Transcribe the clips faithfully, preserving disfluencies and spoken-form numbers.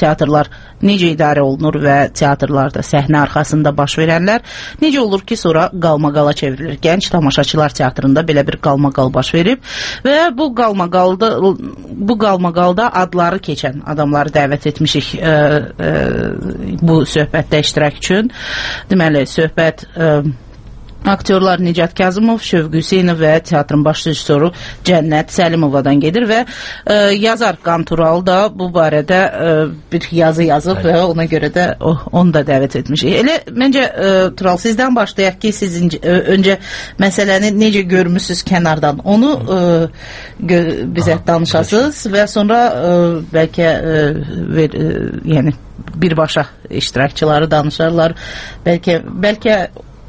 teatrlar necə idarə olunur və teatrlarda səhnə arxasında baş verənlər necə olur ki, sonra qalmaqala çevrilir. Gənc tamaşaçılar teatrında belə bir qalmaqal baş verib və bu qalmaqalda bu qalmaqalda adları keçən adamları dəvət etmişik ə, ə, bu söhbətdə iştirak üçün. Deməli, söhbət ə, aktyorlar Nicat Kazımov, Şövqü Hüseynov və teatrın baş rejissoru Cənnət Səlimovadan gedir və ə, yazar Qantural da bu barədə ə, bir yazı yazıb və ona görə də o, onu da dəvət etmişik. Elə məncə ə, Tural, sizdən başlayaq ki, siz ə, öncə məsələni necə görmüsünüz kənardan, onu ə, gö, bizə Aha, danışasınız və sonra ə, bəlkə ə, ver, ə, yəni birbaşa iştirakçıları danışarlar. Bəlkə bəlkə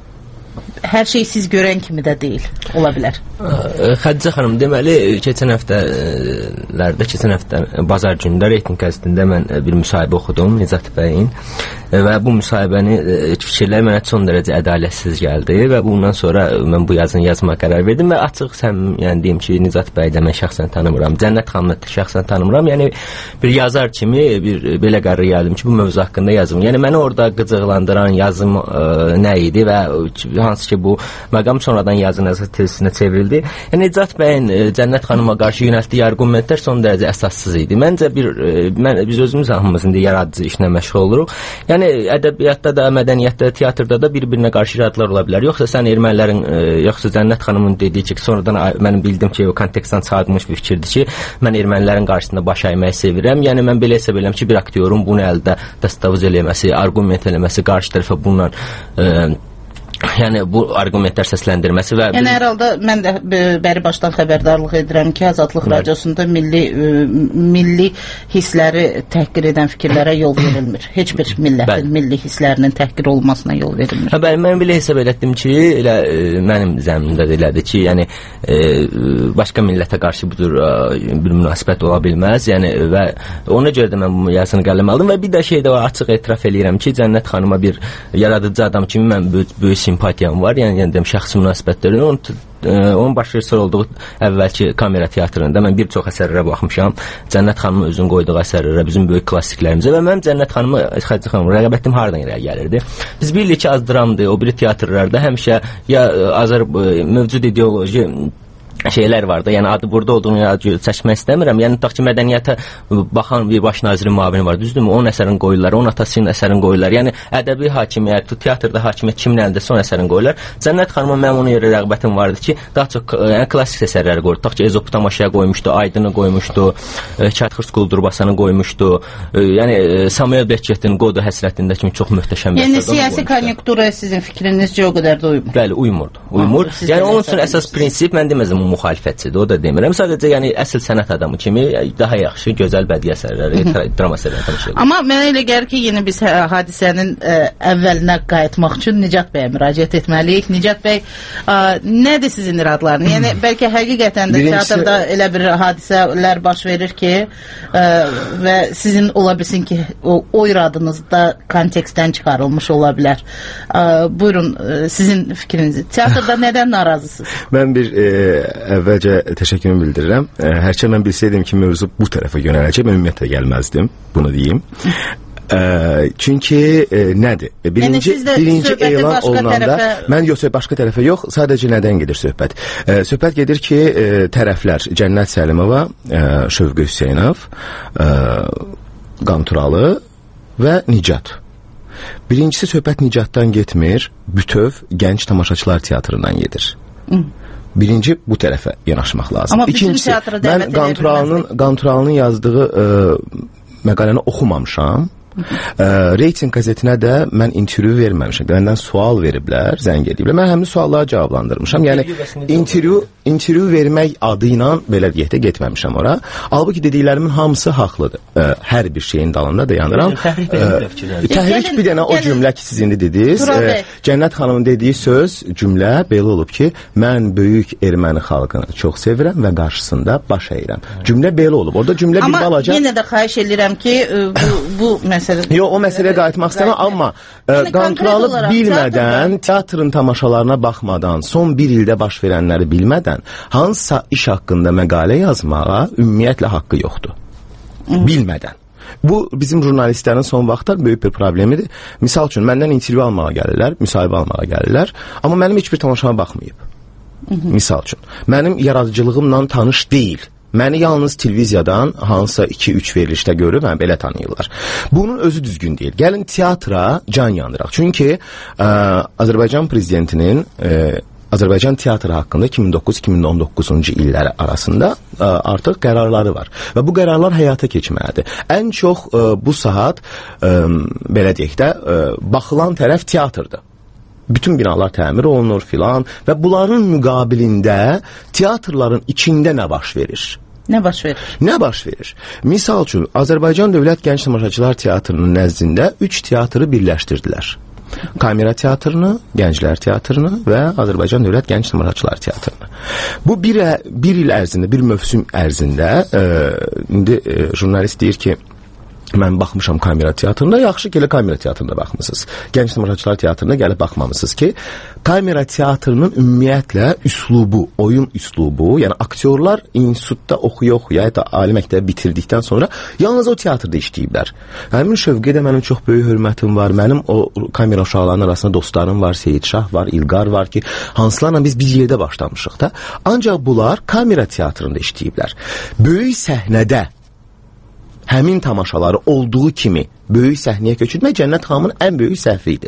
hər şey siz görən kimi də deyil, ola bilər. Xədicə xanım, deməli, keçən həftələrdə, keçən həftə bazar günündə Reyting qəzetində mən bir müsahibə oxudum Nicat bəyin və bu müsahibəni fikirlər mənə son dərəcə ədalətsiz gəldi və bundan sonra mən bu yazını yazmağa qərar verdim və açıq səmim, yəni deyim ki, Nicat bəyi də mən şəxsən tanımıram, Cənnət xanımı da şəxsən tanımıram, yəni bir yazar kimi bir belə qərar gəldim ki, bu mövzu haqqında yazım. Yəni məni orada qıcıqlandıran yazım ə, nə idi və hansı ki bu məqam sonradan yazı nəzarətinə çevrildi. Yəni Nicat bəyin Cənnət xanıma qarşı yönəltdiyi arqumentlər son dərəcə əsassız idi. Məncə bir mən biz özümüz hamımız indi yaradıcı işlə məşğul oluruq. Yəni ədəbiyyatda da, mədəniyyətdə, teatrda da bir-birinə qarşı iradlar ola bilər. Yoxsa sən ermənilərin yoxsa Cənnət xanımın dediyi ki, sonradan mənim bildim ki, o kontekstdən çıxarılmış bir fikirdir ki, mən ermənilərin qarşısında baş əyməyi sevirəm. Yəni mən belə hesab edirəm ki, bir aktyorun bunu əldə dəstavuz eləməsi, arqument eləməsi, qarşı tərəfə bununla ə, yəni bu arqumentlər səsləndirməsi və yəni hər halda mən də bəri başdan xəbərdarlıq edirəm ki, Azadlıq Radiosunda milli ə, milli hissləri təhqir edən fikirlərə yol verilmir. Heç bir millətin bəli. milli hisslərinin təhqir olmasına yol verilmir. Hə, bəli, mən belə hesab etdim ki, elə ə, mənim zəminimdə də elədir ki, yəni ə, başqa millətə qarşı budur ə, bir münasibət ola bilməz. Yəni və ona görə də mən bu yazını qələmə aldım və bir də şey də var, açıq etiraf eləyirəm ki, Cənnət xanıma bir yaradıcı adam kimi mən böyük, böyük simpatiyam var, yəni, yəni deyim, şəxsi münasibətlərdən onun, ə, onun baş rejissor olduğu əvvəlki kamera teatrında mən bir çox əsərlərə baxmışam. Cənnət xanımın özünün qoyduğu əsərlərə, bizim böyük klassiklərimizə və mənim Cənnət xanımı, Xədicə xanım, rəqabətim haradan irəli gəlirdi? Biz bilirik ki, az dramdır, o biri teatrlarda həmişə ya azər mövcud ideoloji şeylər var da, yəni adı burada olduğunu çəkmək istəmirəm. Yəni tutaq ki, mədəniyyətə baxan bir baş nazirin müavini var, düzdürmü? Onun əsərini qoyurlar, onun atasının əsərini qoyurlar. Yəni ədəbi hakimiyyət, teatrda hakimiyyət kimin əlindəsə onun əsərini qoyurlar. Cənnət xanıma mənim ona görə rəğbətim vardı ki, daha çox yəni, klassik əsərləri qoyurdu. Tutaq ki, Ezop tamaşaya qoymuşdu, Aydını qoymuşdu, Kərtxırç Quldurbasanı qoymuşdu. Yəni Samuel Becketin Qodu həsrətində kimi çox möhtəşəm bir yəni siyasi konjunkturaya sizin fikrinizcə o qədər də uymur. Bəli, uymurdu. Uymur. Ha, yəni onun üçün əsas prinsip mən deməzəm müxalifətçidir, o da demirəm. Sadəcə yəni əsl sənət adamı kimi daha yaxşı, gözəl bədii əsərləri, dram əsərləri tamaşa edir. Amma mənə elə gəlir ki, yenə biz hadisənin ə, əvvəlinə qayıtmaq üçün Nicat bəyə müraciət etməliyik. Nicat bəy, ə, nədir sizin iradlarınız? Yəni bəlkə həqiqətən də Birincisi... teatrda elə bir hadisələr baş verir ki, ə, və sizin ola bilsin ki, o, o iradınız da kontekstdən çıxarılmış ola bilər. Ə, buyurun, ə, sizin fikrinizi. Teatrda nədən narazısınız? Mən bir e, əvvəlcə təşəkkürümü bildirirəm. E, hərçə mən bilsəydim ki, mövzu bu tərəfə yönələcək, mən ümumiyyətlə gəlməzdim, bunu deyim. E, çünki e, nədir? Birinci, yəni birinci elan olunanda, tərəfə... mən yox, başqa tərəfə yox, sadəcə nədən gedir söhbət? E, söhbət gedir ki, e, tərəflər Cənnət Səlimova, e, Şövqü Hüseynov, e, Qanturalı və Nicat. Birincisi söhbət Nicatdan getmir, bütöv gənc tamaşaçılar teatrından gedir. Hı. Birinci bu tərəfə yanaşmaq lazım. Amma İkincisi, mən Qanturalının, Qanturalının yazdığı ə, məqaləni oxumamışam. Ə, Reyting qəzetinə də mən intervyu verməmişəm. Məndən sual veriblər, zəng ediblər. Mən həmin sualları cavablandırmışam. Yəni intervyu intervyu vermək adı ilə belə deyək də getməmişəm ora. Halbuki dediklərimin hamısı haqlıdır. Ə, hər bir şeyin dalında dayanıram. Təhrik bir dənə o cümlə ki, siz indi dediniz. Ə, Cənnət xanımın dediyi söz, cümlə belə olub ki, mən böyük erməni xalqını çox sevirəm və qarşısında baş əyirəm. Cümlə belə olub. Orada cümlə bir balaca. Amma yenə də xahiş edirəm ki, bu bu məsələ. Yox, o məsələyə qayıtmaq istəmirəm, amma yəni, Qanturalı bilmədən, teatrın tamaşalarına baxmadan, son bir ildə baş verənləri bilmədən hansısa iş haqqında məqalə yazmağa ümumiyyətlə haqqı yoxdur. Hı. Bilmədən. Bu bizim jurnalistlərin son vaxtlar böyük bir problemidir. Misal üçün məndən intervyu almağa gəlirlər, müsahibə almağa gəlirlər, amma mənim heç bir tamaşama baxmayıb. Hı -hı. Misal üçün mənim yaradıcılığımla tanış deyil. Məni yalnız televiziyadan hansısa iki üç verilişdə görüb, hə, belə tanıyırlar. Bunun özü düzgün deyil. Gəlin teatra can yanıraq. Çünki ə, Azərbaycan prezidentinin ə, Azərbaycan teatrı haqqında iki min doqquz iki min on doqquzuncu illəri arasında ə, artıq qərarları var və bu qərarlar həyata keçməlidir. Ən çox ə, bu saat ə, belə deyək də ə, baxılan tərəf teatrdır. Bütün binalar təmir olunur filan və bunların müqabilində teatrların içində nə baş verir? Nə baş verir? Nə baş verir? Misal üçün Azərbaycan Dövlət Gənc Tamaşaçılar Teatrının nəzdində üç teatrı birləşdirdilər. Kamera teatrını, Gənclər teatrını və Azərbaycan Dövlət Gənc Tamaşaçılar Teatrını. Bu bir, bir il ərzində, bir mövsüm ərzində e, indi e, jurnalist deyir ki, mən baxmışam kamera teatrında, yaxşı ki, elə kamera teatrında baxmısınız. Gənc Tamaşaçılar Teatrına gəlib baxmamısınız ki, kamera teatrının ümumiyyətlə üslubu, oyun üslubu, yəni aktyorlar institutda oxuya-oxuya, hətta ali məktəbi bitirdikdən sonra yalnız o teatrda işləyiblər. Həmin Şövqə də mənim çox böyük hörmətim var. Mənim o kamera uşaqlarının arasında dostlarım var, Seyid Şah var, İlqar var ki, hansılarla biz bir yerdə başlamışıq da. Ancaq bunlar kamera teatrında işləyiblər. Böyük səhnədə həmin tamaşaları olduğu kimi böyük səhnəyə köçürmək Cənnət xanımın ən böyük səhvi idi.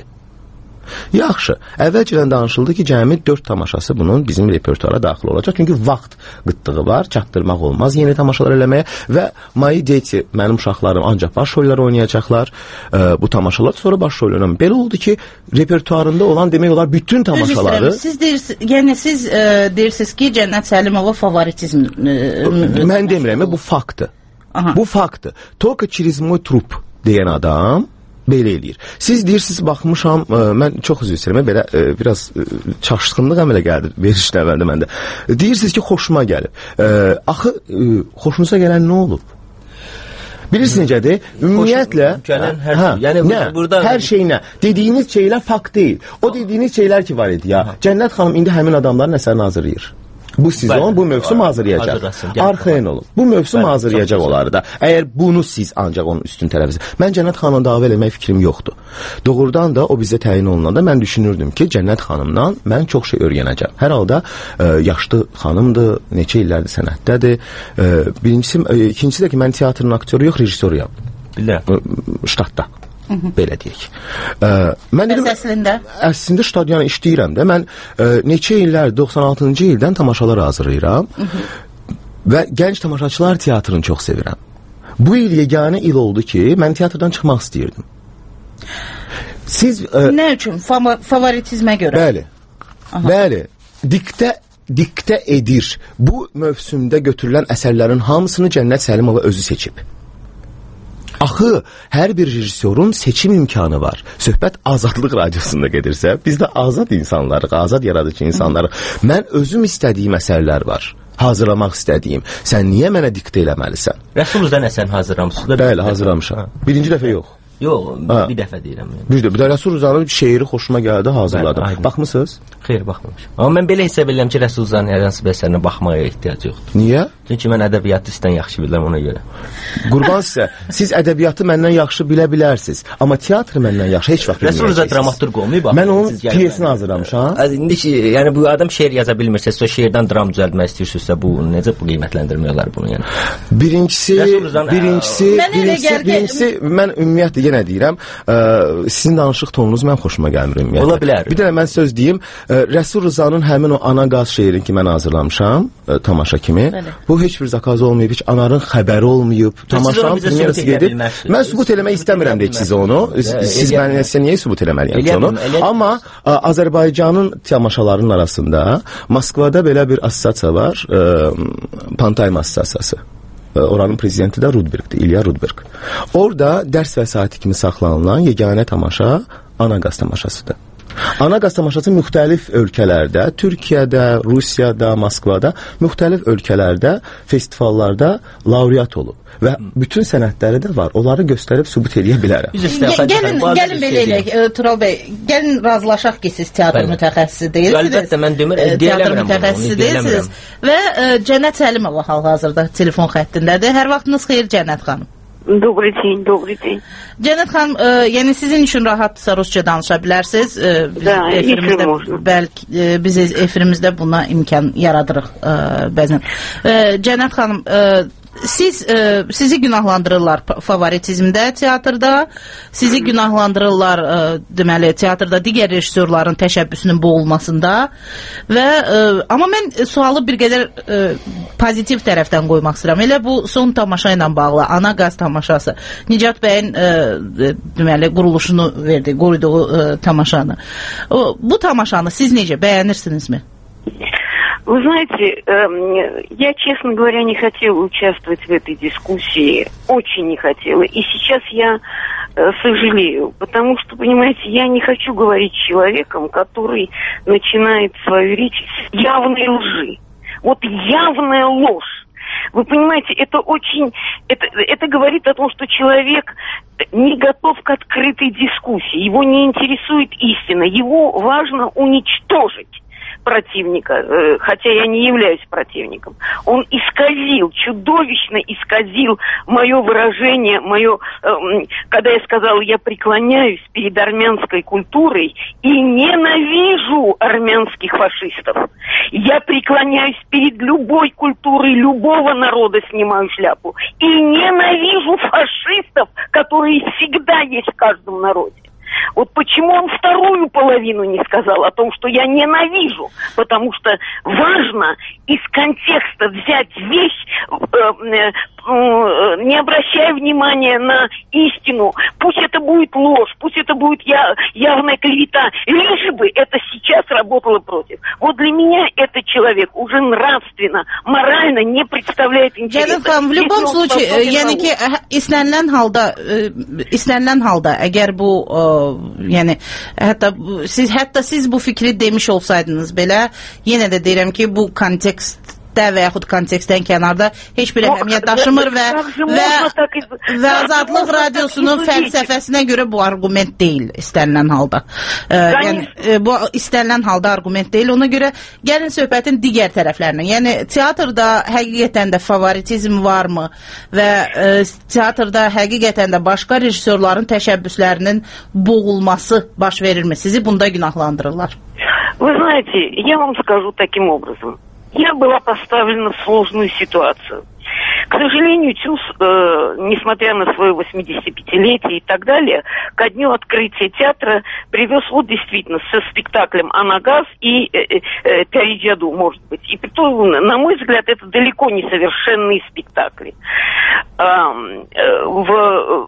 Yaxşı, əvvəlcədən danışıldı ki, cəmi dörd tamaşası bunun bizim repertuara daxil olacaq. Çünki vaxt qıtlığı var, çatdırmaq olmaz yeni tamaşalar eləməyə və Mai Deti, mənim uşaqlarım ancaq baş rolları oynayacaqlar e, bu tamaşalar, sonra baş rol oynamıyor. Belə oldu ki, repertuarında olan demək olar bütün tamaşaları... Siz deyirsiniz, yəni siz e, deyirsiniz ki, Cənnət Səlimova favoritizm... E, mən demirəm, bu faktdır. Aha. Bu faktdır. Только через mой trup deyən adam belə eləyir. Siz deyirsiniz, baxmışam, ə, mən çox üzr istəyirəm, belə ə, biraz ə, çaşqınlıq əmələ gəldi verişdə əvvəldə məndə. Deyirsiniz ki, xoşuma gəlib. Ə, axı, ə, xoşunuza gələn nə olub? Bilirsiniz necədir? Ümumiyyətlə, gələn hər hə, şey. Yəni, nə? burada... Hər şey nə? Dediyiniz şeylər fakt deyil. O dediyiniz şeylər ki var idi ya. Cənnət xanım indi həmin adamların əsərini hazırlayır. Bu sezon, bu mövsüm hazırlayacaq. Arxain olun. Bu mövsüm bəli, hazırlayacaq onları da. Əgər bunu siz ancaq onun üstün tərəfiniz. Mən Cənnət xanımla dava eləmək fikrim yoxdur. Doğrudan da o bizə təyin olunanda mən düşünürdüm ki, Cənnət xanımdan mən çox şey öyrənəcəm. Hər halda ə, yaşlı xanımdır, neçə illərdir sənətdədir. Ə, birincisi, ə, ikincisi də ki, mən teatrın aktyoru yox, rejissoruyam. Bilirəm. Ştatda. Hı -hı. Belə deyək. Ə, mən dedim, əslində əslində stadiona işləyirəm də. Mən ə, neçə illər doxsan altıncı ildən tamaşalar hazırlayıram. Hı -hı. Və Gənc Tamaşaçılar Teatrını çox sevirəm. Bu il yeganə il oldu ki, mən teatrdan çıxmaq istəyirdim. Siz ə, nə üçün? Fa favoritizmə görə. Bəli. Aha. Bəli. Diktə diktə edir. Bu mövsümdə götürülən əsərlərin hamısını Cənnət Səlimova özü seçib. Axı, hər bir rejissorun seçim imkanı var. Söhbət Azadlıq Radiosunda gedirsə, biz də azad insanlarıq, azad yaradıcı insanlarıq. Mən özüm istədiyim əsərlər var. Hazırlamaq istədiyim. Sən niyə mənə diktə eləməlisən? Rəsuluzdan əsən hazırlamışsınız? Bəli, hazırlamışam. Birinci dəfə yox. Yox, ha. bir dəfə deyirəm. Yəni. Bir, bir də Rəsul Rızanın şeiri xoşuma gəldi, hazırladım. Bəli, baxmısınız? Xeyr, baxmamışam. Amma mən belə hesab edirəm ki, Rəsul Rızanın hər hansı bir əsərinə baxmaya ehtiyac yoxdur. Niyə? Çünki mən ədəbiyyatı sizdən yaxşı bilirəm ona görə. Qurban sizə, siz ədəbiyyatı məndən yaxşı bilə bilərsiniz. Amma teatrı məndən yaxşı heç vaxt bilməyəcəksiniz. Rəsul Rıza dramaturq olmayıb. Mən onun piyesini hazırlamışam. İndi ki, yəni bu adam şeir yaza bilmirsə, o şeirdən dram düzəltmək istəyirsinizsə, bu necə bu qiymətləndirmək olar bunu yəni? Birincisi, birincisi, birincisi, birincisi, mən ümumiyyətlə yenə deyirəm, ə, sizin danışıq tonunuz mən xoşuma gəlmir ümumiyyətlə. Ola bilər. Bir də mən söz deyim, ə, Rəsul Rızanın həmin o Ana Qaz şeirini ki mən hazırlamışam, ə, tamaşa kimi. Bəli. Bu heç bir zakaz olmayıb, heç Anarın xəbəri olmayıb. Tamaşanın premyerası gedib. Mən sübut eləmək istəmirəm deyək sizə onu. Siz mənə niyə sübut eləməliyəm ki onu? Amma ə, Azərbaycanın tamaşalarının arasında Moskvada belə bir assosiasiya var, ə, Pantayma assosiasiyası. Oranın prezidenti də Rudbergdir, İlya Rudberg. Orada dərs vəsaiti kimi saxlanılan yeganə tamaşa Ana Qaz tamaşasıdır. Ana Qaz tamaşası müxtəlif ölkələrdə, Türkiyədə, Rusiyada, Moskvada, müxtəlif ölkələrdə, festivallarda laureat olub. Və bütün sənətləri də var. Onları göstərib sübut eləyə bilərəm. Gəlin, gəlin belə eləyək, Tural bəy, gəlin razılaşaq ki, siz teatr mütəxəssisi deyilsiniz. Əlbəttə, mən demirəm, teatr mütəxəssisi deyilsiniz. Və Cənnət Səlimova hal-hazırda telefon xəttindədir. Hər vaxtınız xeyir Cənnət xanım. Добрый день, добрый день. Cənət xanım, e, yəni sizin üçün rahatdırsa rusca danışa bilərsiniz. E, biz da, efirimizdə bəlkə e, biz efirimizdə buna imkan yaradırıq e, bəzən. E, Cənət xanım, e, siz e, sizi günahlandırırlar favoritizmdə teatrda, sizi günahlandırırlar e, deməli teatrda digər rejissorların təşəbbüsünün boğulmasında və e, amma mən sualı bir qədər e, pozitiv tərəfdən qoymaq istəyirəm. Elə bu son tamaşa ilə bağlı Ana Qaz tamaşası Nicat bəyin e, deməli quruluşunu verdi, qoyduğu e, tamaşanı. O, bu tamaşanı siz necə bəyənirsinizmi? Вы знаете, э, я, честно говоря, не хотела участвовать в этой дискуссии, очень не хотела. И сейчас я э, сожалею, потому что, понимаете, я не хочу говорить с человеком, который начинает свою речь с явной лжи. Вот явная ложь. Вы понимаете, это очень, это, это говорит о том, что человек не готов к открытой дискуссии, его не интересует истина, его важно уничтожить. Противника, хотя я не являюсь противником. Он исказил, чудовищно исказил мое выражение, мое, э, когда я сказала, я преклоняюсь перед армянской культурой и ненавижу армянских фашистов. Я преклоняюсь перед любой культурой любого народа, снимаю шляпу. И ненавижу фашистов, которые всегда есть в каждом народе. Вот почему он вторую половину не сказал о том, что я ненавижу, потому что важно из контекста взять вещь, э, э, э, не обращая внимания на истину. Пусть это будет ложь, пусть это будет я, явная клевета, лишь бы это сейчас работало против. Вот для меня этот человек уже нравственно, морально не представляет интереса. Cənab, в любом случае, yəni ki, istənilən halda, istənilən halda, əgər bu yəni hətta siz hətta siz bu fikri demiş olsaydınız belə, yenə də deyirəm ki, bu kontekstdə və yaxud kontekstdən kənarda heç bir əhəmiyyət daşımır və və, və Azadlıq Radiosunun fəlsəfəsinə görə bu arqument deyil istənilən halda. E, yəni e, bu istənilən halda arqument deyil. Ona görə gəlin söhbətin digər tərəflərinə. Yəni teatrda həqiqətən də favoritizm varmı və e, teatrda həqiqətən də başqa rejissorların təşəbbüslərinin boğulması baş verirmi? Sizi bunda günahlandırırlar. Вы знаете, я вам скажу таким образом. Я была поставлена в сложную ситуацию. К сожалению, ТЮЗ, э, несмотря на свое восьмидесятипятилетие и так далее, ко дню открытия театра привез вот действительно со спектаклем «Ana Gaz» и э, э, «Peri Jadu», может быть. И притом, на мой взгляд, это далеко не совершенные спектакли. Э, э, в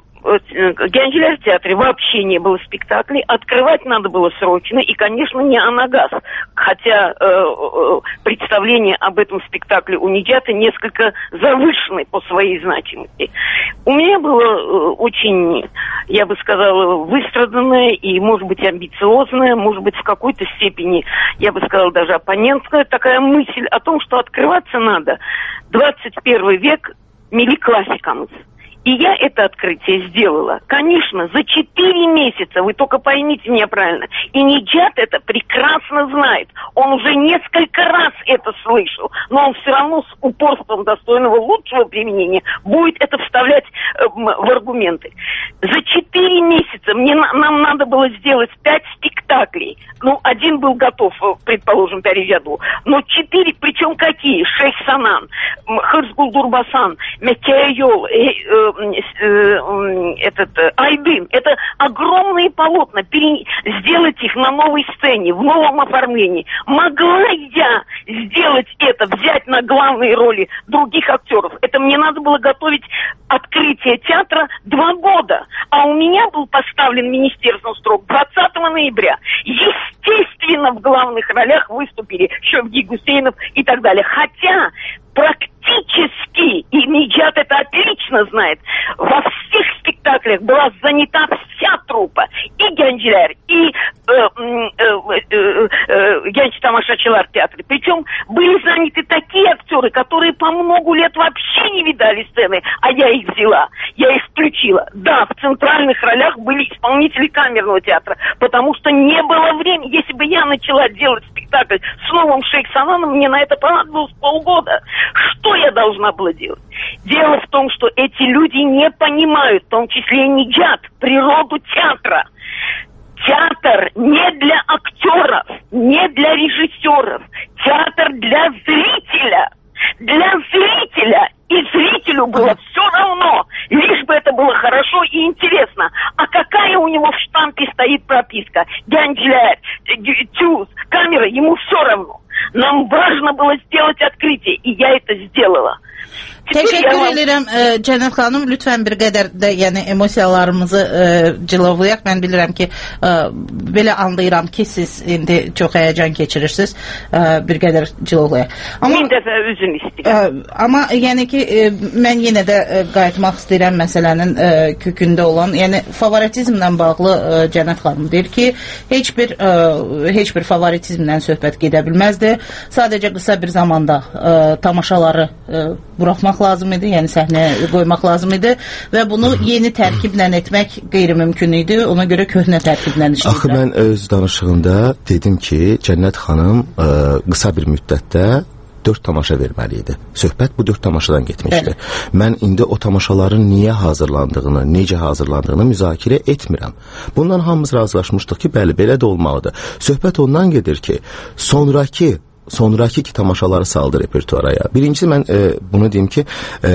В Генджиляр театре вообще не было спектаклей, открывать надо было срочно, и, конечно, не «Ana Gaz», хотя э, э, представление об этом спектакле у Ниджата несколько завышены по своей значимости. У меня было э, очень, я бы сказала, выстраданное и, может быть, амбициозное, может быть, в какой-то степени, я бы сказала, даже оппонентская такая мысль о том, что открываться надо двадцать первый век мили классикамс. И я это открытие сделала, конечно, за четыре месяца, вы только поймите меня правильно. И Ниджат это прекрасно знает. Он уже несколько раз это слышал, но он все равно с упорством достойного лучшего применения будет это вставлять э, в аргументы. За четыре месяца мне, нам надо было сделать пять спектаклей. Ну, один был готов, предположим, «Peri Jadu», но четыре, причем какие? Шейх Санан, Хырсгул Дурбасан, Меккея Йол, э, э, этот Айдын. Это огромные полотна. Пере... Сделать их на новой сцене, в новом оформлении. Могла я сделать это, взять на главные роли других актеров? Это мне надо было готовить открытие театра два года. А у меня был поставлен министерством срок двадцатого ноября. Естественно, в главных ролях выступили Шовги Гусейнов и так далее. Хотя практически, и Ниджат это отлично знает, во всех спектаклях была занята вся труппа. И Генджиляр, и э, э, э, э, Genç Тамашачылар театре. Причем были заняты такие актеры, которые по многу лет вообще не видали сцены, а я их взяла, я их включила. Да, в центральных ролях были исполнители камерного театра, потому что не было времени. Если бы я начала делать спектакль с новым Шейх Сананом, мне на это понадобилось полгода. Что я должна была делать? Дело в том, что эти люди не понимают, в том числе и Ниджат, природу театра. Театр не для актеров, не для режиссеров. Театр для зрителя. Для зрителя. И зрителю было все равно, лишь бы это было хорошо и интересно. А какая у него в штампе стоит прописка? Гянджляет, тюз, камера, ему все равно. Нам важно было сделать открытие, и я это сделала. Təşəkkür edirəm e, Cənət xanım, lütfən bir qədər də yəni emosiyalarımızı e, cilovlayaq. Mən bilirəm ki, e, belə anlayıram ki, siz indi çox həyəcan keçirirsiniz. E, bir qədər cilovlayaq. Amma bir dəfə üzüm istəyirəm. E, amma yəni ki, e, mən yenə də e, qayıtmaq istəyirəm məsələnin e, kökündə olan, yəni favoritizmlə bağlı e, Cənət xanım deyir ki, heç bir e, heç bir favoritizmlə söhbət gedə bilməzdi. Sadəcə qısa bir zamanda e, tamaşaları e, buraxmaq lazım idi, yəni səhnəyə qoymaq lazım idi və bunu yeni tərkiblə etmək qeyri-mümkün idi. Ona görə köhnə tərkiblə işləyirlər. Axı mən öz danışığımda dedim ki, Cənnət xanım ə, qısa bir müddətdə dörd tamaşa verməli idi. Söhbət bu dörd tamaşadan getmişdi. Evet. Mən indi o tamaşaların niyə hazırlandığını, necə hazırlandığını müzakirə etmirəm. Bundan hamımız razılaşmışdıq ki, bəli, belə də olmalıdır. Söhbət ondan gedir ki, sonraki sonraki ki tamaşaları saldı repertuaraya. Birincisi mən e, bunu deyim ki, e,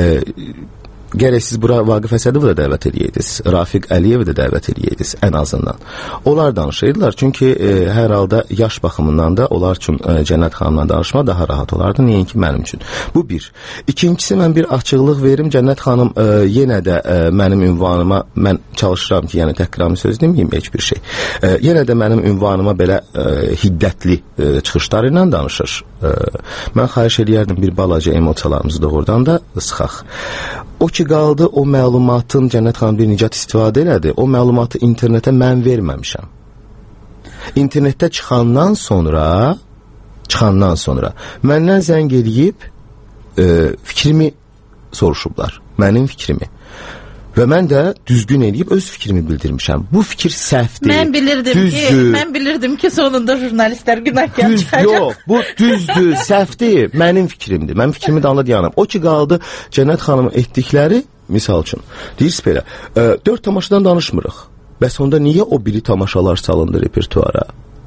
gərək siz bura Vaqif Əsədovu da dəvət edəydiniz, Rafiq Əliyevi də dəvət edəydiniz ən azından. Onlar danışırdılar, çünki e, hər halda yaş baxımından da onlar üçün e, Cənnət xanımla danışma daha rahat olardı, nəinki mənim üçün. Bu bir. İkincisi, mən bir açıqlıq verim, Cənnət xanım e, yenə də e, mənim ünvanıma, mən çalışıram ki, yəni təhqirami söz deməyim heç bir şey. E, yenə də mənim ünvanıma belə e, hiddətli e, çıxışları ilə danışır. E, mən xahiş edərdim bir balaca emosiyalarımızı doğrudan da sıxaq. O ki qaldı, o məlumatın Cənnət xanım bir Nicat istifadə elədi, o məlumatı internetə mən verməmişəm. İnternetdə çıxandan sonra, çıxandan sonra məndən zəng edib e, fikrimi soruşublar, mənim fikrimi. Və mən də düzgün edib öz fikrimi bildirmişəm. Bu fikir səhvdir. Mən bilirdim düzdür. ki, mən bilirdim ki, sonunda jurnalistlər günahkar Düz, çıxacaq. Yox, bu düzdür, səhvdir. Mənim fikrimdir. Mənim fikrimi danla dayanam. O ki qaldı Cənnət xanımın etdikləri, misal üçün, deyirsiniz belə, e, dörd tamaşadan danışmırıq. Bəs onda niyə o biri tamaşalar salındı repertuara?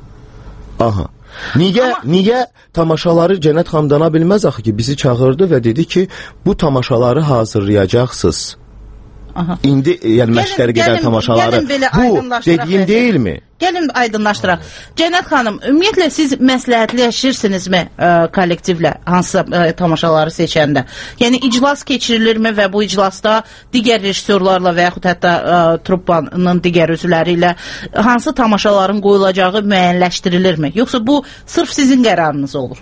Aha. Niyə, Amma... niyə tamaşaları Cənnət xanım dana bilməz axı ki, bizi çağırdı və dedi ki, bu tamaşaları hazırlayacaqsınız. Aha. İndi yəni məşqlərə gedən tamaşaları bu dediyin deyilmi? Gəlin aydınlaşdıraq. Cənnət xanım, ümumiyyətlə siz məsləhətləşirsinizmi ə, kollektivlə hansısa ə, tamaşaları seçəndə? Yəni iclas keçirilirmi və bu iclasda digər rejissorlarla və yaxud hətta ə, truppanın digər üzvləri ilə hansı tamaşaların qoyulacağı müəyyənləşdirilirmi? Yoxsa bu sırf sizin qərarınız olur?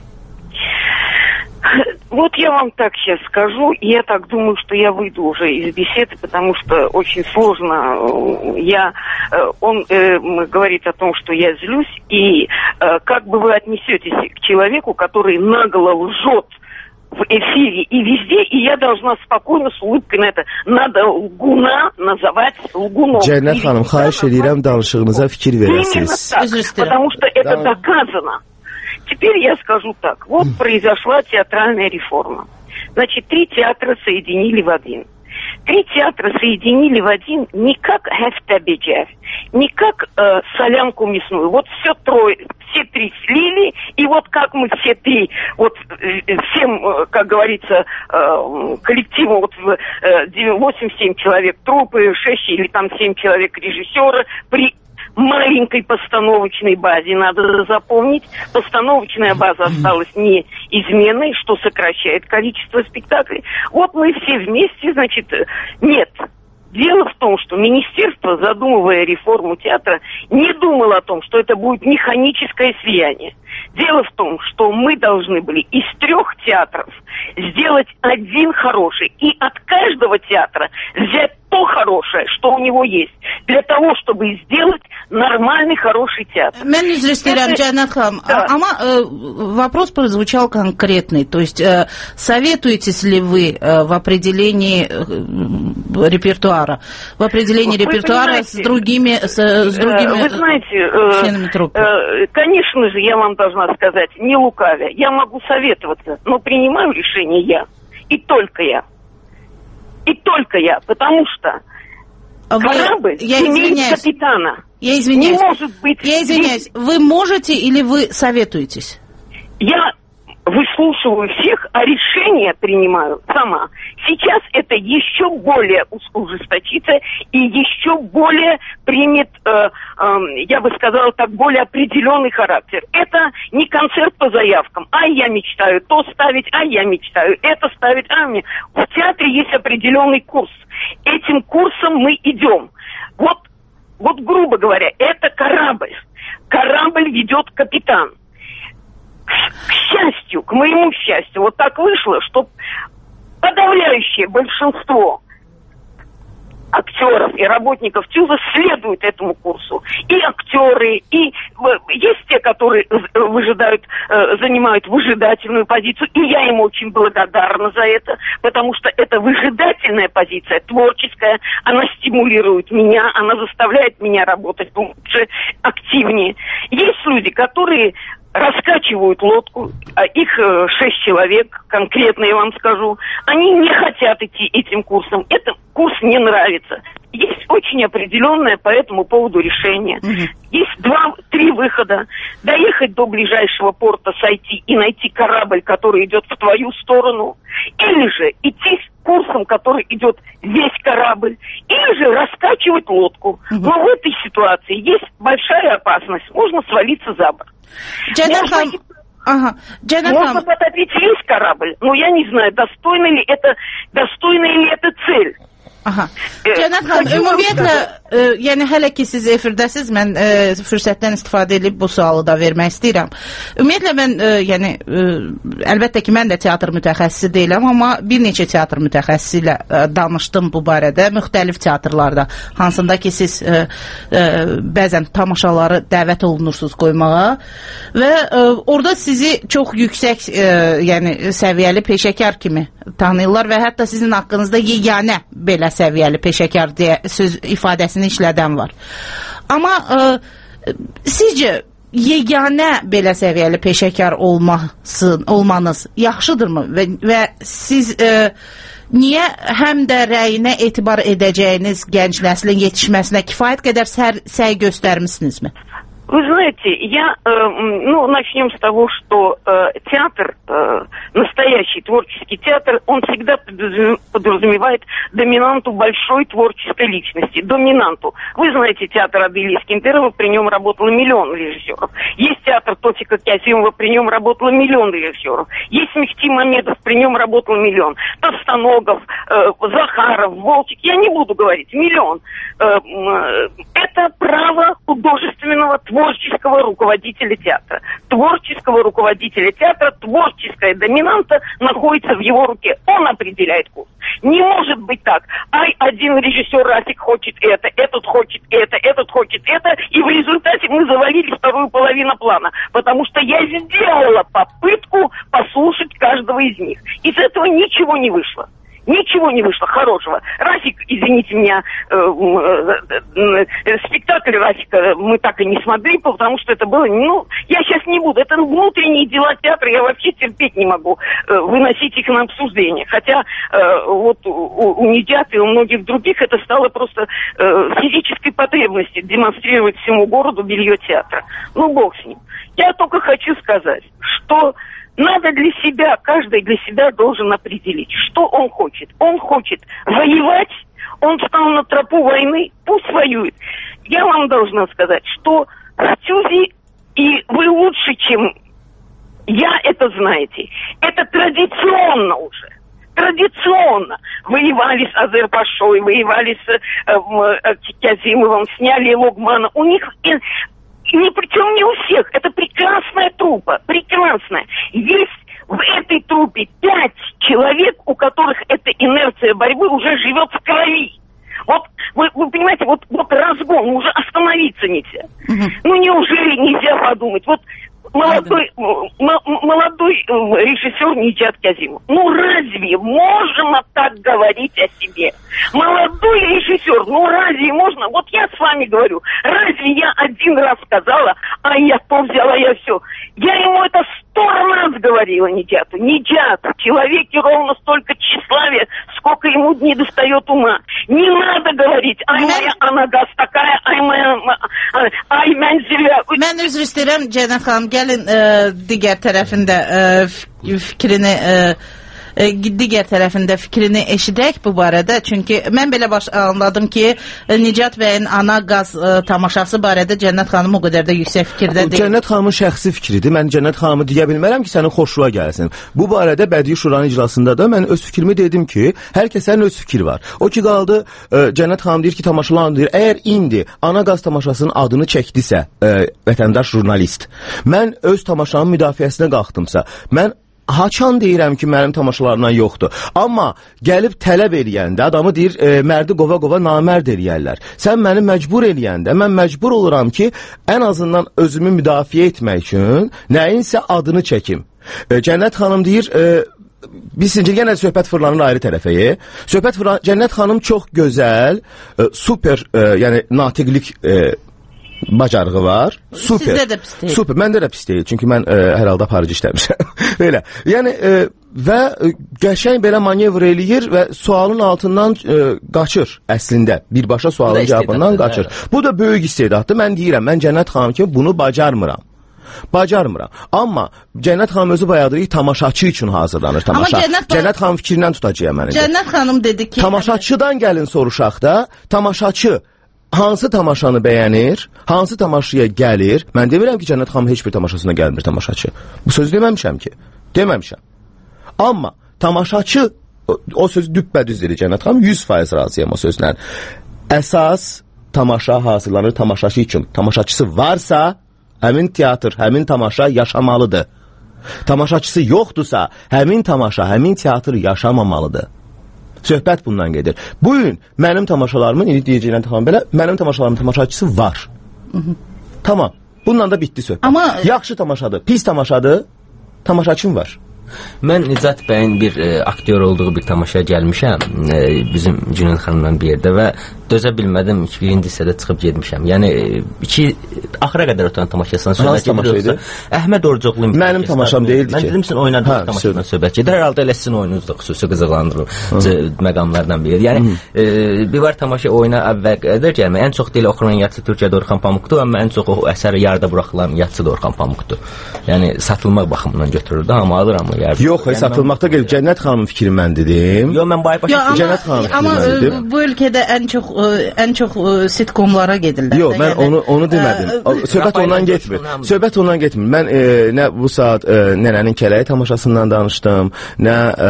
Вот я вам так сейчас скажу, и я так думаю, что я выйду уже из беседы, потому что очень сложно. Я, он э, говорит о том, что я злюсь, и э, как бы вы отнесетесь к человеку, который нагло лжет в эфире и везде, и я должна спокойно, с улыбкой на это, надо лгуна называть лгуном. Cənnət xanım, xahiş edirəm danışığınıza fikir verəsiniz. Потому что это да. доказано. Теперь я скажу так. Вот произошла театральная реформа. Значит, три театра соединили в один. Три театра соединили в один не как хефтабеджер, не как э, солянку мясную. Вот все трое, все три слили, и вот как мы все три, вот э, всем, э, как говорится, э, коллективу, вот э, восемь-семь человек труппы, шесть или там семь человек режиссера при маленькой постановочной базе, надо запомнить, постановочная база осталась неизменной, что сокращает количество спектаклей. Вот мы все вместе, значит, нет. Дело в том, что министерство, задумывая реформу театра, не думало о том, что это будет механическое слияние. Дело в том, что мы должны были из трех театров сделать один хороший. И от каждого театра взять то хорошее, что у него есть, для того, чтобы сделать нормальный, хороший театр. Mən üzr istəyirəm, Cənnət xanım, да. Amma э, вопрос прозвучал конкретный. То есть э, советуетесь ли вы э, в определении э, репертуара, в определении вы репертуара с другими, с, с другими Вы знаете, членами труппы? Э, конечно же, я вам должна сказать, не лукавя, я могу советоваться, но принимаю решение я, и только я. И только я, потому что вы, корабль я имеет извиняюсь. капитана. Я извиняюсь. Не может быть... Я извиняюсь. Вы можете или вы советуетесь? Я выслушиваю всех, а решение принимаю сама. Сейчас это еще более ужесточится и еще более примет, э, э, я бы сказала так, более определенный характер. Это не концерт по заявкам. А я мечтаю то ставить, а я мечтаю это ставить, а мне. В театре есть определенный курс. Этим курсом мы идем. Вот, вот грубо говоря, это корабль. Корабль ведет капитан. К счастью, к моему счастью, вот так вышло, что подавляющее большинство актеров и работников ТЮЗа следуют этому курсу. И актеры, и есть те, которые выжидают, занимают выжидательную позицию, и я им очень благодарна за это, потому что это выжидательная позиция, творческая, она стимулирует меня, она заставляет меня работать лучше, активнее. Есть люди, которые раскачивают лодку, их шесть человек, конкретно я вам скажу, они не хотят идти этим курсом, этот курс не нравится. Есть очень определенное по этому поводу решение. Mm-hmm. Есть два-три выхода. Доехать до ближайшего порта, сойти и найти корабль, который идет в твою сторону, или же идти с курсом, который идет весь корабль, или же раскачивать лодку. Mm-hmm. Но в этой ситуации есть большая опасность, можно свалиться за борт. Можно, ага. можно потопить весь корабль, но я не знаю, достойна ли это, достойна ли это цель. Aha. Cənab xanım, ümumiyyətlə, e, yəni hələ ki siz efirdəsiz, mən e, fürsətdən istifadə edib bu sualı da vermək istəyirəm. Ümumiyyətlə mən, e, yəni, e, əlbəttə ki, mən də teatr mütəxəssisi deyiləm, amma bir neçə teatr mütəxəssisi ilə e, danışdım bu barədə, müxtəlif teatrlarda, hansında ki siz e, e, bəzən tamaşaları dəvət olunursunuz qoymağa və e, orada sizi çox yüksək, e, yəni səviyyəli peşəkar kimi tanıyırlar və hətta sizin haqqınızda yeganə belə səviyyəli peşəkar deyə söz ifadəsini işlədən var. Amma e, sizcə yeganə belə səviyyəli peşəkar olmasın, olmanız yaxşıdırmı və, və siz e, niyə həm də rəyinə etibar edəcəyiniz gənc nəslin yetişməsinə kifayət qədər sər, səy göstərmisinizmi? Вы знаете, я, э, ну, начнем с того, что э, театр, э, настоящий творческий театр, он всегда подразумевает доминанту большой творческой личности, доминанту. Вы знаете театр Аделии Скинтерова, при нем работало миллион режиссеров. Есть театр Тофика Кязимова, при нем работало миллион режиссеров. Есть Мехти Мамедов, при нем работал миллион. Товстоногов, э, Захаров, Волчек, я не буду говорить, миллион. Э, э, это право художественного творческого руководителя театра. Творческого руководителя театра, творческая доминанта находится в его руке. Он определяет курс. Не может быть так. Ай, один режиссер Рафик хочет это, этот хочет это, этот хочет это, и в результате мы завалили вторую половину плана. Потому что я сделала попытку послушать каждого из них. Из этого ничего не вышло. Ничего не вышло хорошего. Рафик, извините меня, э, э, э, спектакль Рафика мы так и не смогли, потому что это было, ну, я сейчас не буду. Это внутренние дела театра, я вообще терпеть не могу э, выносить их на обсуждение. Хотя э, вот у, у Недят и у многих других это стало просто э, физической потребностью демонстрировать всему городу белье театра. Ну, бог с ним. Я только хочу сказать, что надо для себя, каждый для себя должен определить, что он хочет. Он хочет воевать, он встал на тропу войны, пусть воюет. Я вам должна сказать, что в ТЮЗе, и вы лучше, чем я это знаете, это традиционно уже. Традиционно воевали с Азербайджаном, воевали с э, э, Кязимовым, сняли Логмана. У них... ни причем не у всех. Это прекрасная труппа, прекрасная. Есть в этой труппе пять человек, у которых эта инерция борьбы уже живет в крови. Вот, вы, вы понимаете, вот, вот разгон, уже остановиться нельзя. Угу. Ну, неужели нельзя подумать? Вот молодой, м- молодой режиссер Ниджат Казимов. Ну, разве можно так говорить о себе? Молодой режиссер, ну, разве можно? Вот я с вами говорю, разве я один раз сказала, а я то взяла, я все. Я ему это сто раз говорила Ниджату. Ниджат, в человеке ровно столько тщеславия, сколько ему не достает ума. Не надо говорить, ай моя анагаз такая, ай моя, ай mənzilə. Mən üzr istəyirəm Cənət xanım, gəlin ə, digər tərəfində ə, fikrini ə, digər tərəfində fikrini eşidək bu barədə. Çünki mən belə baş anladım ki, Nicat bəyin ana qaz ə, tamaşası barədə Cənnət xanım o qədər də yüksək fikirdə deyil. Cənnət xanımın şəxsi fikridir. Mən Cənnət xanımı deyə bilmərəm ki, sənin xoşuna gəlsin. Bu barədə Bədii Şuranın iclasında da mən öz fikrimi dedim ki, hər kəsin öz fikri var. O ki qaldı, ə, Cənnət xanım deyir ki, tamaşalan deyir, əgər indi ana qaz tamaşasının adını çəkdisə, ə, vətəndaş jurnalist, mən öz tamaşanın müdafiəsinə qalxdımsa, mən haçan deyirəm ki, mənim tamaşalarımdan yoxdur. Amma gəlib tələb eləyəndə adamı deyir, e, mərdi qova-qova namərd eləyərlər. Sən məni məcbur eləyəndə mən məcbur oluram ki, ən azından özümü müdafiə etmək üçün nəyinsə adını çəkim. E, Cənnət xanım deyir, e, biz sincə yenə söhbət fırlanır ayrı tərəfəyə. Söhbət fırlanır, Cənnət xanım çox gözəl, e, super, e, yəni natiqlik e, bacarığı var. Super. Sizdə də pis deyil. Super. Məndə də pis deyil. Çünki mən e, hər halda Paris işləmişəm. Belə. Yəni e, və e, qəşəng belə manevr eləyir və sualın altından e, qaçır əslində. Birbaşa sualın cavabından qaçır. Hə. Bu da böyük istedaddır. Mən deyirəm, mən Cənnət xanım kimi bunu bacarmıram. Bacarmıram. Amma Cənnət xanım özü bayaq deyir, tamaşaçı üçün hazırlanır tamaşa. Cənnət, Cənnət xanım fikrindən tutacağam mən. Cənnət xanım dedi ki, tamaşaçıdan gəlin soruşaq da, tamaşaçı hansı tamaşanı bəyənir, hansı tamaşaya gəlir. Mən demirəm ki, Cənnət xanım heç bir tamaşasına gəlmir tamaşaçı. Bu sözü deməmişəm ki. Deməmişəm. Amma tamaşaçı, o, o söz düppədüz dedi Cənnət xanım, yüz faiz razıyam o sözlə. Əsas tamaşa hazırlanır tamaşaçı üçün. Tamaşaçısı varsa, həmin teatr, həmin tamaşa yaşamalıdır. Tamaşaçısı yoxdursa, həmin tamaşa, həmin teatr yaşamamalıdır. Söhbət bundan gedir. Bu gün mənim tamaşalarımın, indi deyəcəyinə tamam belə, mənim tamaşalarımın tamaşaçısı var. Hı -hı. Tamam. Bundan da bitdi söhbət. Amma yaxşı tamaşadır, pis tamaşadır, tamaşaçım var. Mən Nicat bəyin bir e, aktyor olduğu bir tamaşaya gəlmişəm, e, bizim Cüneyt xanımla bir yerdə və dözə bilmədim, birinci hissədə çıxıb getmişəm. Yəni iki axıra qədər oturan tamaşasından söhbət gedir. Əhməd Orcoğlu mənim tamaşam deyildi ki. Mən dedim sizin oynadığınız tamaşadan söhbət gedir. Hər halda elə sizin oyununuzda xüsusi qızıqlandırıcı məqamlardan biri. Yəni e, bir var tamaşa oyuna əvvəllər gəlmə. Ən çox dil oxunan yatsı Türkiyədə Orxan Pamukdur, amma ən çox o əsəri yarıda buraxılan yatsı da Orxan Pamukdur. Yəni satılmaq baxımından götürürdü, amma alıram mı? Yox, yəni, satılmaqda gəlib Cənnət xanımın fikri mən dedim. Yox, mən bayaq başa Cənnət xanımın fikri amma, mən dedim. Bu ölkədə ən çox ən çox sitcomlara gedirlər. Yox, mən yəni, onu onu demədim. Ə, söhbət ondan getmir. Söhbət ondan getmir. Mən e, nə bu saat e, nənənin kələyi tamaşasından danışdım, nə e,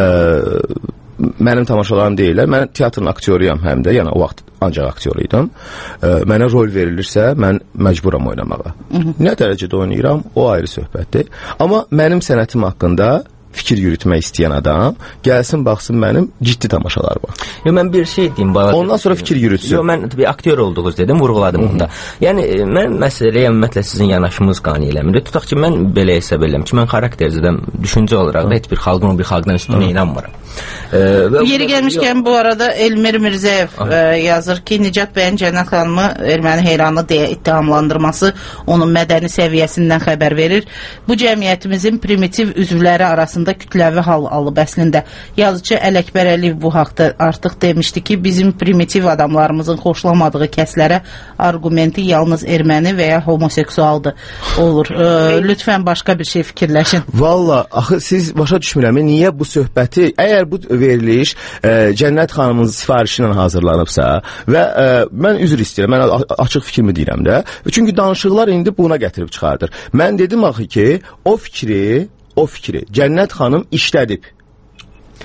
mənim tamaşalarım deyirlər. Mən teatrın aktyoruyam həm də, yəni o vaxt ancaq aktyor idim. E, mənə rol verilirsə, mən məcburam oynamağa. Hı -hı. Nə dərəcədə oynayıram, o ayrı söhbətdir. Amma mənim sənətim haqqında fikir yürütmək istəyən adam gəlsin, baxsın mənim ciddi tamaşalarıma. Yox, mən bir şey deyim. Balaca, ondan sonra fikir yürütsün. Yox, mən bir aktyor olduğunuz dedim, vurğuladım onda. Yəni, mən məsələyə ümumiyyətlə sizin yanaşımınız qane eləmir. Tutaq ki, mən belə hesab edirəm ki, mən xarakterzədən, düşüncə olaraq da heç bir xalqın bir xalqdan üstünə inanmıram. Ee, Yeri gəlmişkən bu arada Elmir Mirzəyev e, yazır ki, Nicat bəyin Cənnət xanımı erməni heyranı deyə ittihamlandırması onun mədəni səviyyəsindən xəbər verir. Bu cəmiyyətimizin primitiv üzvləri arasında kütləvi hal alıb əslində. Yazıcı Ələkbər Əliyev bu haqda artıq demişdi ki, bizim primitiv adamlarımızın xoşlamadığı kəslərə argumenti yalnız erməni və ya homoseksualdır olur. E, lütfən başqa bir şey fikirləşin. Valla, axı siz başa düşmürəm, niyə bu söhbəti, əgər bu veriliş e, Cənnət xanımın sifarişi ilə hazırlanıbsa və e, mən üzr istəyirəm, mən açıq fikrimi deyirəm də. Çünki danışıqlar indi buna gətirib çıxardır. Mən dedim axı ki, o fikri, o fikri Cənnət xanım işlədib.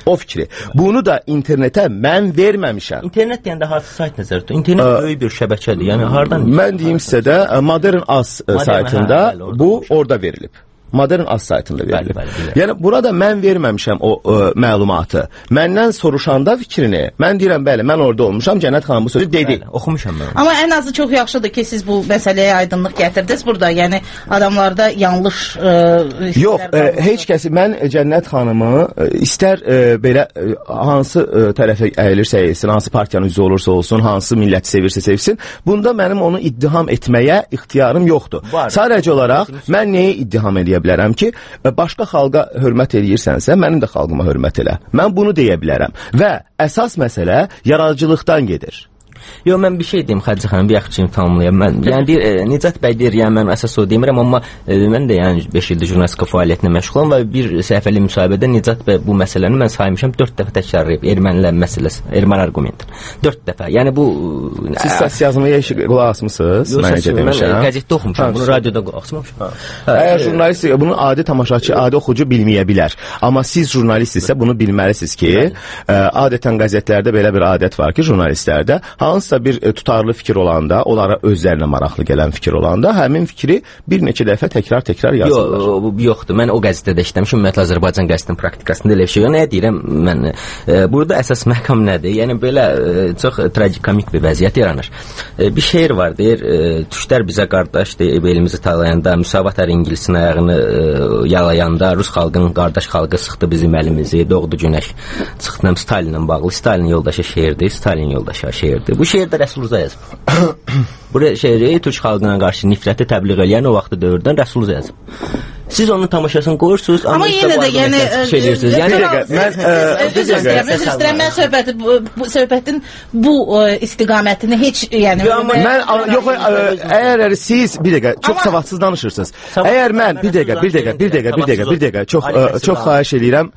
O fikri. Bunu da internetə mən verməmişəm. İnternet deyəndə hansı sayt nəzərdə tutulur? İnternet ə, böyük bir şəbəkədir. Yəni hardan? Mən deyim sizə də Modern As Modern, saytında hə, bəli, bu orada, orada verilib. Modern As saytında verilib. Bəli, bəli, yəni burada mən verməmişəm o ə, məlumatı. Məndən soruşanda fikrini, mən deyirəm bəli, mən orada olmuşam, Cənnət xanım bu sözü dedi. Bəli, oxumuşam mən. Amma ən azı çox yaxşıdır ki, siz bu məsələyə aydınlıq gətirdiniz burada. Yəni adamlarda yanlış ə, yox, ə, heç kəsi mən Cənnət xanımı ə, istər ə, belə ə, hansı ə, tərəfə əyilirsə əyilsin, hansı partiyanın üzvü olursa olsun, hansı milləti sevirsə sevsin, bunda mənim onu ittiham etməyə ixtiyarım yoxdur. Var. Sadəcə olaraq mən nəyi ittiham edirəm? Bilərəm ki, başqa xalqa hörmət edirsənsə, mənim də xalqıma hörmət elə. Mən bunu deyə bilərəm. Və əsas məsələ yaradıcılıqdan gedir. Yox, mən bir şey deyim Xədicə xanım, bir yaxşı tamamlayam. Mən yəni deyir, e, Nicat bəy deyir, yəni mən əsas o demirəm, amma e, mən də yəni beş ildir jurnalistika fəaliyyətinə məşğulam və bir səhifəli müsahibədə Nicat bəy bu məsələni mən saymışam dörd dəfə təkrarlayıb, ermənilər məsələsi, erməni argumenti. dörd dəfə. Yəni bu siz səs yazmaya qulaq asmısınız? Yox, mən demişəm. Mən qəzetdə oxumuşam, bunu radioda qulaq asmamışam. Əgər jurnalist bunu adi tamaşaçı, adi oxucu bilməyə bilər. Amma siz jurnalistsinizsə bunu bilməlisiniz ki, ə, adətən qəzetlərdə belə bir adət var ki, jurnalistlərdə hansısa bir e, tutarlı fikir olanda, onlara özlərinə maraqlı gələn fikir olanda, həmin fikri bir neçə dəfə təkrar-təkrar yazırlar. Yox, bu yoxdur. Mən o qəzetdə işləmişəm, ümumiyyətlə Azərbaycan qəzetinin praktikasında elə bir şey yox. Nə deyirəm mən? E, burada əsas məqam nədir? Yəni belə e, çox tragikomik bir vəziyyət yaranır. E, bir şeir var, deyir, e, Türklər bizə qardaşdır, belimizi talayanda, müsavat ər İngilisin ayağını e, yalayanda, Rus xalqının qardaş xalqı sıxdı bizim əlimizi, doğdu günəş. Çıxdım Stalinlə bağlı. Stalin yoldaşı şeirdir, Stalin yoldaşı şeirdir. Bu şeirdə Rəsul Rza yazıb. Bu şeiri Türk xalqına qarşı nifrəti təbliğ edən o vaxtı dövrdən Rəsul Rza yazıb. Siz onun tamaşasını qoyursunuz, amma yenə də yəni şeyləyirsiniz. Yəni mən mən mən söhbəti bu söhbətin bu istiqamətini heç yəni mən yox əgər siz bir dəqiqə çox savadsız danışırsınız. Əgər mən bir dəqiqə bir dəqiqə bir dəqiqə bir dəqiqə bir dəqiqə çox çox xahiş edirəm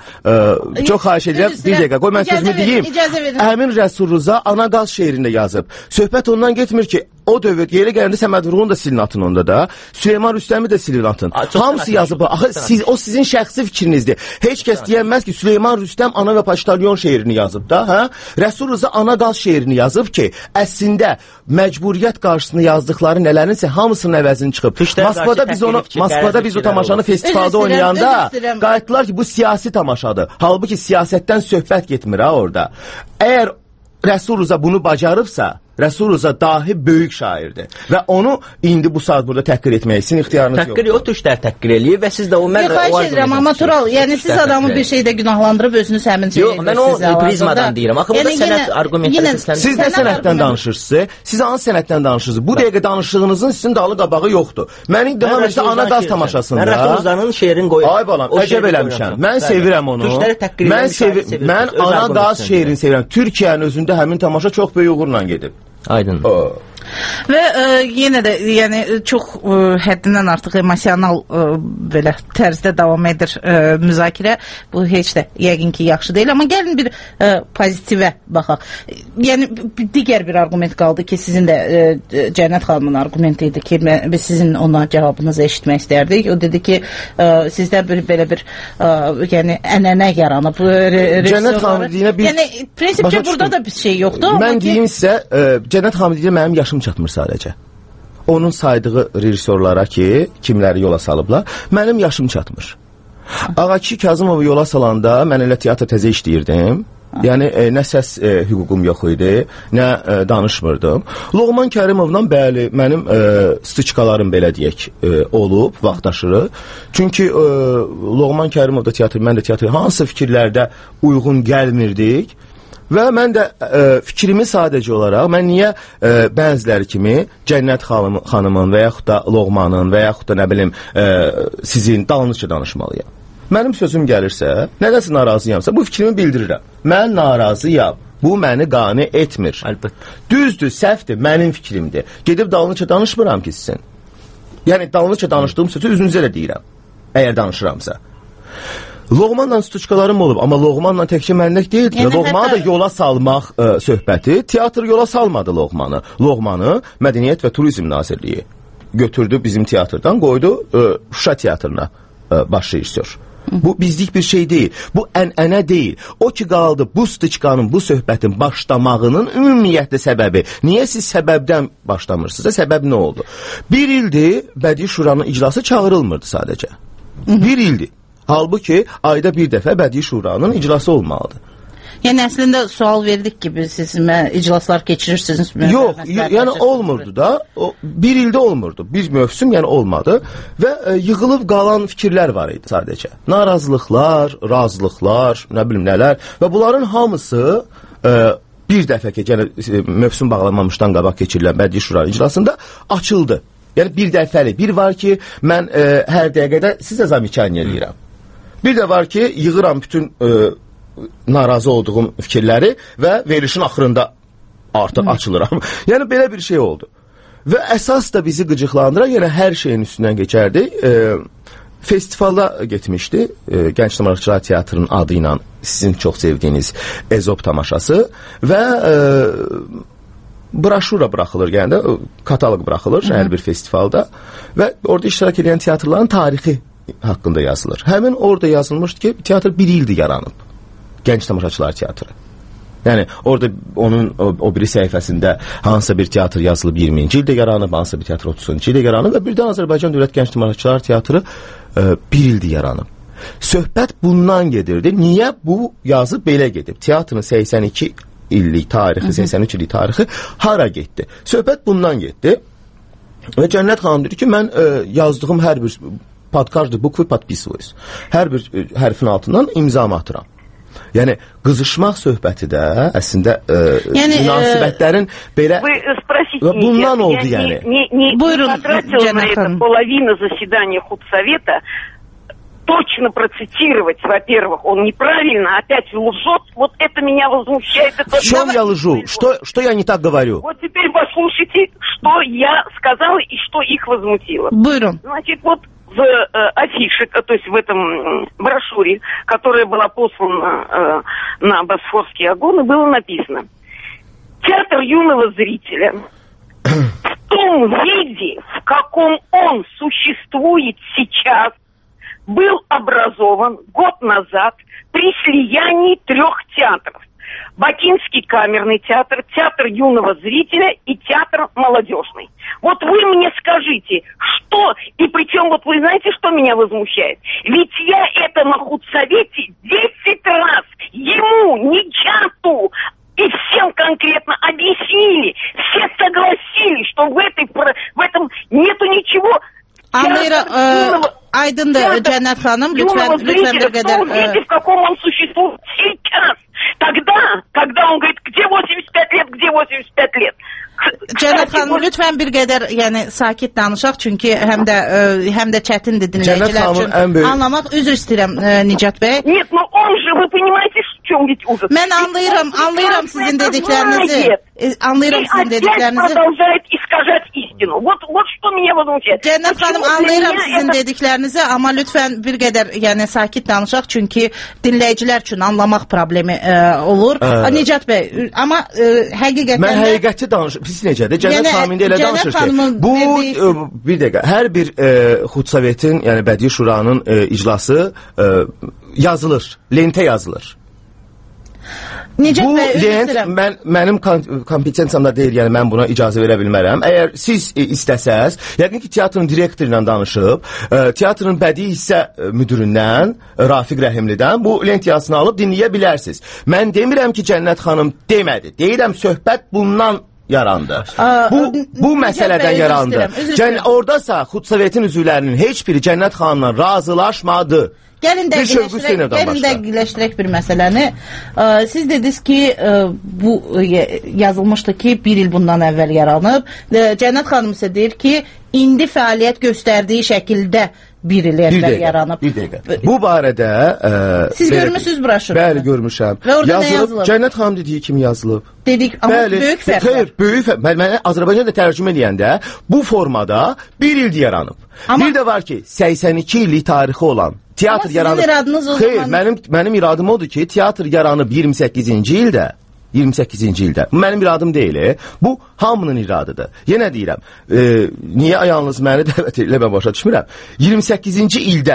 çox xahiş edirəm bir dəqiqə qoy mən sözümü deyim. Həmin Rəsul Rza Ana qaz şeirində yazıb. Söhbət ondan getmir ki, o dövr yeri gələndə Səməd Vurğun da silin atın onda da, Süleyman Rüstəmi də silin atın. Hamısı yazıb. Axı siz o sizin şəxsi fikrinizdir. Heç kəs deyəməz ki, Süleyman Rüstəm Ana və Paştalyon şeirini yazıb da, hə? Rəsul Rza Ana qaz şeirini yazıb ki, əslində məcburiyyət qarşısında yazdıqları nələrinsə hamısının əvəzini çıxıb. Moskvada biz onu Moskvada biz o tamaşanı festivalda oynayanda qayıtdılar ki, bu siyasi tamaşadır. Halbuki siyasətdən söhbət getmir ha orada. Əgər Rəsul Rza bunu bacarıbsa, Rəsul Rza dahi böyük şairdir və onu indi bu saat burada təhqir etmək sizin ixtiyarınız yoxdur. Təhqir o türklər təhqir eləyir və siz də o mən o xahiş edirəm, amma Tural, yəni siz adamı bir şeydə günahlandırıb özünüz həmin şeyə. Yox, mən o prizmadan deyirəm. Axı burada sənət argumentləri səslənir. Siz nə sənətdən danışırsınız? Siz hansı sənətdən danışırsınız? Bu dəqiqə danışdığınızın sizin dalı qabağı yoxdur. Mən iddiam edirəm Ana qaz tamaşasında. Mən Rəsul Rzanın şeirini qoyuram. Ay balam, əcəb eləmişəm. Mən sevirəm onu. Mən sevirəm. Mən Ana qaz şeirini sevirəm. Türkiyənin özündə həmin tamaşa çox böyük uğurla gedib. Aydın. Və ə, yenə də yəni çox ə, həddindən artıq emosional ə, belə tərzdə davam edir ə, müzakirə. Bu heç də yəqin ki yaxşı deyil, amma gəlin bir ə, pozitivə baxaq. Yəni digər bir argument qaldı ki, sizin də ə, Cənnət xanımın argumenti idi ki, biz sizin ona cavabınızı eşitmək istərdik. O dedi ki, ə, sizdə bir belə bir ə, yəni ənənə yaranıb. Cənnət xanım deyinə bir yəni prinsipcə burada da bir şey yoxdur. Mən deyim sizə, ə, Cənnət xanım deyir mənim yaşım çatmır sadəcə. Onun saydığı rejissorlara ki, kimləri yola salıblar, mənim yaşım çatmır. Ağaki Kazımovu yola salanda mən elə teatr təzə işləyirdim. Yəni e, nə səs e, hüququm yox idi, nə e, danışmırdım. Loğman Kərimovla bəli, mənim e, stiçkalarım belə deyək e, olub vaxtaşırı. Çünki e, Loğman Kərimov da teatr, mən də teatr hansı fikirlərdə uyğun gəlmirdik. Və mən də e, fikrimi sadəcə olaraq, mən niyə e, bəziləri kimi Cənnət xanım, xanımın və yaxud da Loğmanın və yaxud da nə bilim e, sizin dalınızca danışmalıyam. Mənim sözüm gəlirsə, nədəsə narazıyamsa, bu fikrimi bildirirəm. Mən narazıyam. Bu məni qane etmir. Əlbəttə. Düzdür, səhvdir, mənim fikrimdir. Gedib dalınızca danışmıram ki sizin. Yəni dalınızca danışdığım sözü üzünüzə də deyirəm, əgər danışıramsa. Loğmanla stuçkalarım olub, amma Loğmanla təkcə mənlik deyildi. Yəni, Loğmanı hətta... da yola salmaq ə, söhbəti, teatr yola salmadı Loğmanı. Loğmanı Mədəniyyət və Turizm Nazirliyi götürdü bizim teatrdan, qoydu ə, Şuşa teatrına ə, baş rejissor. Bu bizlik bir şey deyil. Bu ənənə deyil. O ki qaldı bu stiçkanın, bu söhbətin başlamağının ümumiyyətlə səbəbi. Niyə siz səbəbdən başlamırsınız? Səbəb nə oldu? Bir ildir Bədii Şuranın iclası çağırılmırdı sadəcə. Bir ildir. Halbuki ayda bir dəfə Bədii Şuranın iclası olmalıdır. Yəni əslində sual verdik ki, siz iclaslar keçirirsiniz. Yox, yəni olmurdu da. O, bir ildə olmurdu. Bir mövsüm yəni olmadı və e, yığılıb qalan fikirlər var idi sadəcə. Narazılıqlar, razılıqlar, nə bilim nələr və bunların hamısı e, bir dəfə ki, yəni e, mövsüm bağlanmamışdan qabaq keçirilən Bədii Şura iclasında açıldı. Yəni bir dəfəli. Bir var ki, mən e, hər dəqiqədə sizə zamikan eləyirəm. Bir də var ki, yığıram bütün e, narazı olduğum fikirləri və verilişin axırında artıq açılıram. Yəni belə bir şey oldu. Və əsas da bizi qıcıqlandıran, yəni hər şeyin üstündən keçərdik. E, festivalda getmişdi. E, Gənc Tamaşaçılar Teatrının adı ilə sizin çox sevdiyiniz Ezop tamaşası və e, broşura buraxılır, yəni də kataloq buraxılır Hı -hı. hər bir festivalda və orada iştirak edən teatrların tarixi haqqında yazılır. Həmin orada yazılmışdı ki, teatr bir ildir yaranıb. Gənc Tamaşaçılar Teatrı. Yəni orada onun o, o biri səhifəsində hansısa bir teatr yazılıb iyirminci ildə yaranıb, hansısa bir teatr otuzuncu ildə yaranıb və birdən Azərbaycan Dövlət Gənc Tamaşaçılar Teatrı e, bir ildə yaranıb. Söhbət bundan gedirdi. Niyə bu yazı belə gedib? Teatrın səksən iki illik tarixi, səksən üç illik tarixi hara getdi? Söhbət bundan getdi. Və Cənnət xanım dedi ki, mən e, yazdığım hər bir podkastdır, bukvi podpisvoyuz. Hər bir e, hərfin altından imzamı atıram. Yəni qızışmaq söhbəti də əslində e, yəni, münasibətlərin belə bundan oldu я yəni. Не, не, не потратила на это половину заседания худсовета. Точно процитировать, во-первых, он неправильно, опять лжет. Вот это меня возмущает. Это... В чем я лжу? Что, что я не так говорю? Вот теперь послушайте, что я сказала и что их возмутило. Быром. Значит, вот в э, афише, то есть в этом брошюре, которая была послана э, на Босфорские огоны, было написано: театр юного зрителя в том виде, в каком он существует сейчас, был образован год назад при слиянии трех театров. Бакинский камерный театр, театр юного зрителя и театр молодежный. Вот вы мне скажите, что, и причем вот вы знаете, что меня возмущает? Ведь я это на худсовете десять раз ему, Ниджату и всем конкретно объяснили. Все согласились, что в, этой, в этом нету ничего. Anlayıram, e, aydındır Cənnət xanım, lütfen, lütfen bir qədər... В каком он существует сейчас? Тогда, когда он говорит, где восемьдесят пять лет, где восемьдесят пять лет? Cənnət xanım, lütfen bir qədər yəni sakit danışaq, çünki həm də ə, həm də çətindir dinləyicilər üçün böyük... anlamaq. Üzr istəyirəm ə, Nicat bəy. Нет, но он же, вы понимаете, в чем ведь ужас? Mən anlayıram, anlayıram sizin dediklərinizi. Anlayıram sizin dediklərinizi. И продолжает искажать истину. Вот, вот что меня возмущает. Cənnət xanım, anlayıram sizin это... dediklərinizi, amma lütfen bir qədər yəni sakit danışaq, çünki dinləyicilər üçün anlamaq problemi ə, olur. Ə... Nicat bəy, amma ə, həqiqətən mən həqiqəti danışım. Siz necədir? Cənnət xanım indi elə danışır ki, bu e, bir dəqiqə, hər bir e, Xudsovetin, yəni Bədii Şuranın e, iclası e, yazılır, lentə yazılır. Necə bu lent mən, mənim kompetensiyamda deyil, yəni mən buna icazə verə bilmərəm. Əgər siz e, istəsəz, yəqin ki, teatrın direktoru ilə danışıb, e, teatrın bədii hissə müdüründən, Rafiq Rəhimlidən bu lent yazısını alıb dinləyə bilərsiniz. Mən demirəm ki, Cənnət xanım demədi. Deyirəm, söhbət bundan yarandı. Aa, bu bu məsələdən yarandı. Cən oradasa Xudsovetin üzvlərinin heç biri Cənnət xanımla razılaşmadı. Gəlin dəqiqləşdirək, gəlin dəqiqləşdirək bir məsələni. Ee, siz dediniz ki, e, bu e, yazılmışdı ki, bir il bundan əvvəl yaranıb. E, Cənnət xanım isə deyir ki, indi fəaliyyət göstərdiyi şəkildə bir il əvvəl yaranıb. Bir dəqiqə. Bu barədə... E, siz görmüsünüz broşuru? Bəli, görmüşəm. Və orada yazılıb, nə yazılıb? Cənnət xanım dediyi kimi yazılıb. Dedik, amma bəli, böyük fərq var. Xeyr, böyük fərq. Mən, mən Azərbaycanda tərcümə edəndə bu formada bir il yaranıb. Amma... Bir də var ki, səksən iki illik tarixi olan teatr amma yaranıb. Sizin iradınız o Xeyr, zaman... mənim, mənim iradım odur ki, teatr yaranıb iyirmi səkkizinci ildə. iyirmi səkkizinci ildə. Bu mənim iradım deyil. Bu hamının iradıdır. Yenə deyirəm, e, niyə ayağınız məni dəvət edilə, mən başa düşmürəm. iyirmi səkkizinci ildə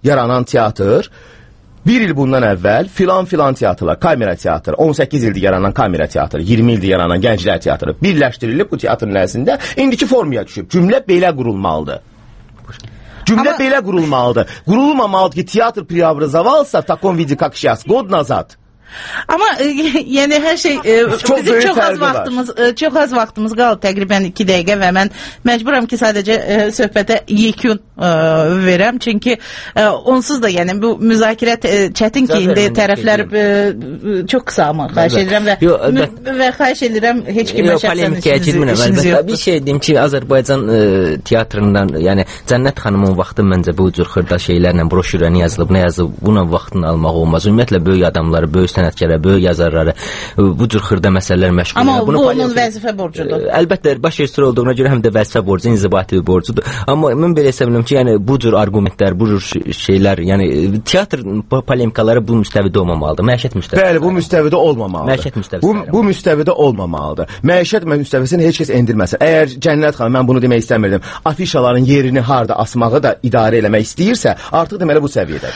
yaranan teatr bir il bundan əvvəl filan filan teatrlar, kamera teatrı, on səkkiz ildir yaranan kamera teatrı, iyirmi ildir yaranan gənclər teatrı birləşdirilib bu teatrın əslində indiki formaya düşüb. Cümlə belə qurulmalıdır. Cümlə Ama... belə qurulmalıdır. Qurulmamalıdır ki, teatr preobrazовался в таком виде, как сейчас, год назад. Ama e, yani her şey e, bizim çok az vaxtımız e, çok az vaxtımız qaldı, təqribən iki dəqiqə və mən məcburam ki, sadəcə e, söhbətə yekun e, verəm. Çünki e, onsuz da yəni bu müzakirə e, çətin ki, indi tərəflər e, çox qısa ama xahiş edirəm və Yo, və xahiş edirəm heç kimə şəxsən işiniz yox. Bir şey deyim ki, Azərbaycan e, teatrından, yəni Cənnət xanımın vaxtı məncə bu cür xırda şeylərlə broşürəni yazılıb, nə yazılıb, buna vaxtını almaq olmaz. Ümumiyyətlə böyük adamları, böyük sənətkara, böyük yazarları bu cür xırda məsələlər məşğul. Amma bu onun vəzifə borcudur. Əlbəttə, baş rejissor olduğuna görə həm də vəzifə borcu, inzibati bir borcudur. Amma mən belə hesab edirəm ki, yəni bu cür arqumentlər, bu cür şeylər, yəni teatr polemikaları bu müstəvidə olmamalıdır. Məişət müstəvidə. Bəli, bu müstəvidə olmamalıdır. Məişət müstəvidə. Bu, bu müstəvidə olmamalıdır. Məişət müstəvisini heç kəs endirməsin. Əgər Cənnət xanım, mən bunu demək istəmirdim, afişaların yerini harda asmağı da idarə eləmək istəyirsə, artıq deməli bu səviyyədə.